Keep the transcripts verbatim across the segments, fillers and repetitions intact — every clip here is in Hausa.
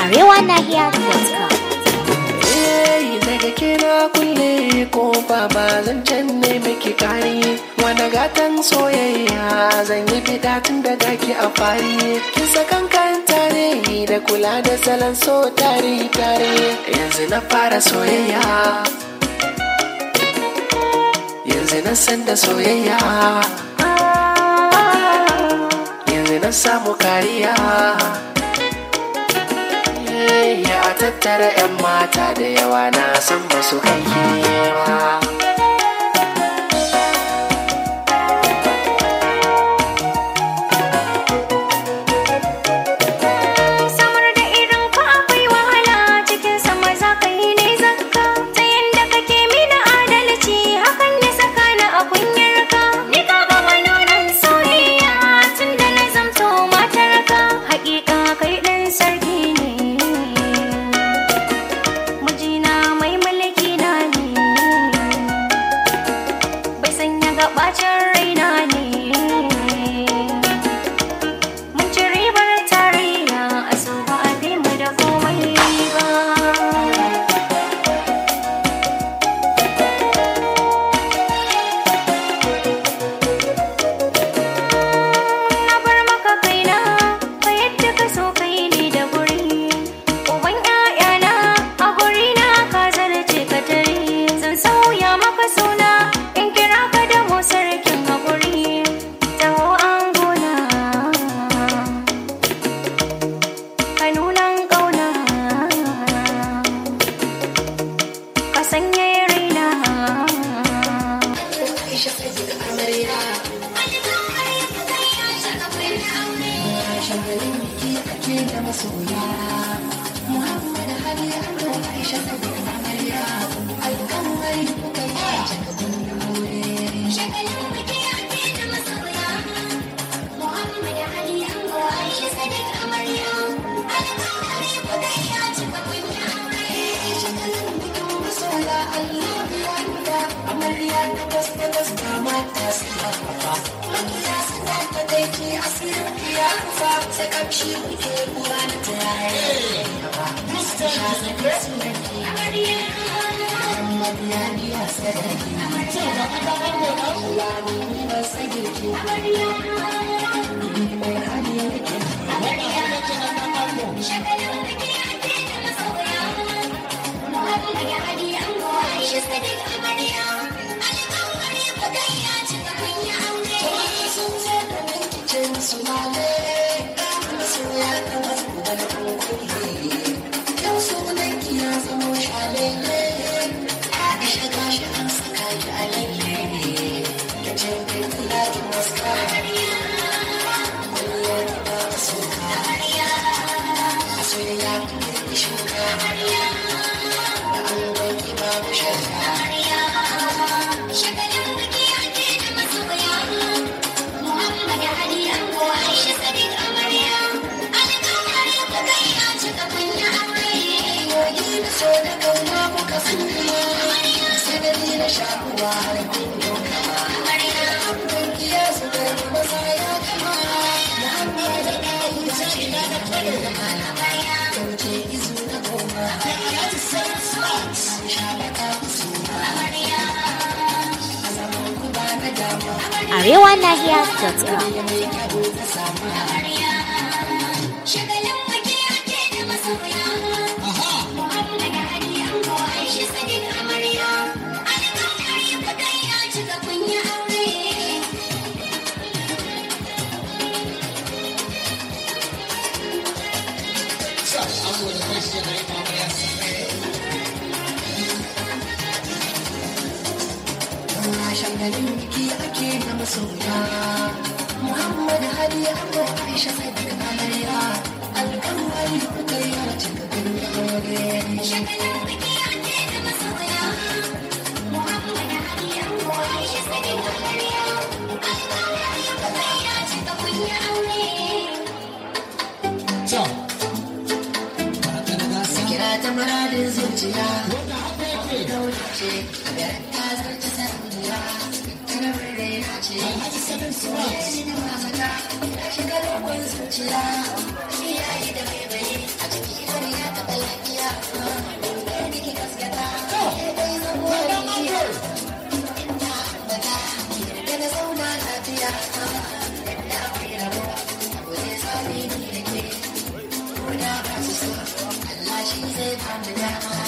arewa nahiya dot com. Daga kina kulle kofa ba zan canne miki kari, wani gatan soyayya zan yi fita tun da daki a fari. Kin sakan kan tare da kula da salon so tare tare, yanzu na fara soyayya, yanzu na san da soyayya, yanzu na samu kariya. Ya tattara 'yan mata da yawa na san ba su kai ba. Samar da irin ka akwai wahala, cikin sama za ka yi ne zanka. Ta yanda kake mini adalci, hakan ya saka ni a kunyarka. Ni ka ga manonan soyayya tun da na zamto matarka. Hakika kai ɗan sarki ne, mijina mai mulki na ne, bai sanya ga ɓacin raina ne. Mun ci ribar tarayya, a so ba a bi mu da komai ba. Na bar maka kaina, ka yadda ka so kai ne da guri. Uban 'ya'yana a guri na ka zarce ka tare. Zan sauya maka suna in kira ka da mu sarkin haƙuri. Taho an gona, ka nunan ƙauna, ka sanya raina. arewa nahiya dot com. Shagalin biki ake na masoya, Muhammad Hadi Abu Aisha Sadiq Amarya, alƙawari kuka yi a cikin aure. Shagalin biki ake na masoya, Muhammad Hadi Abu Aisha Sadiq Amarya, alƙawari kuka yi a cikin aure. Kira ta muradin zuciya, da wuce, da ta zarce sandiya, tana rere ce, soyayya na mamata, shiga lokacin zuciya, shi yayi da bai bai a cikin da akwai rabo waje sami ni da ke ko da ba su so Allah shi zai ba mu dama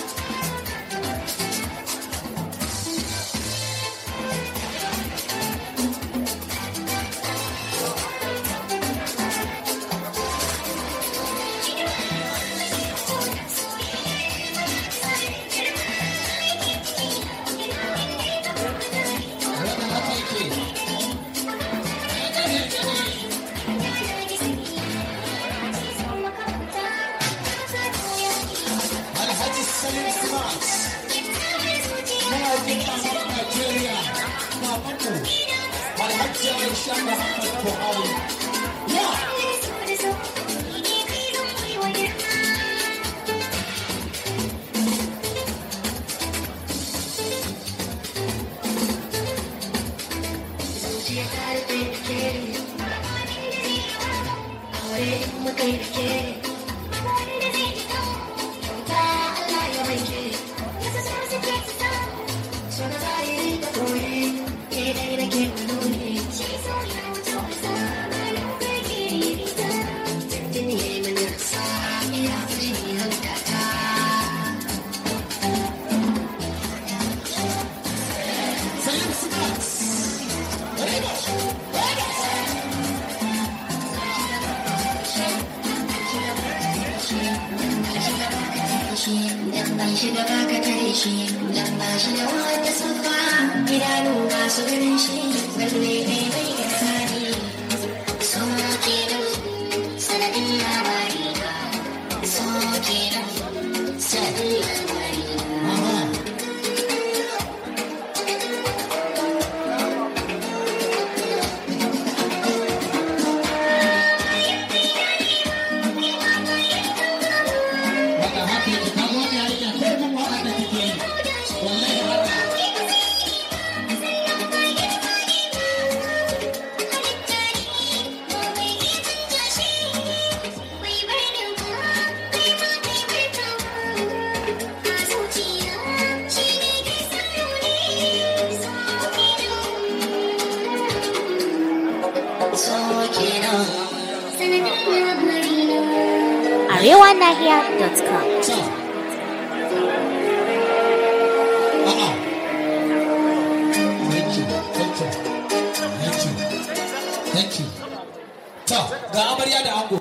arewa nahiya dot com. Ga amarya da ango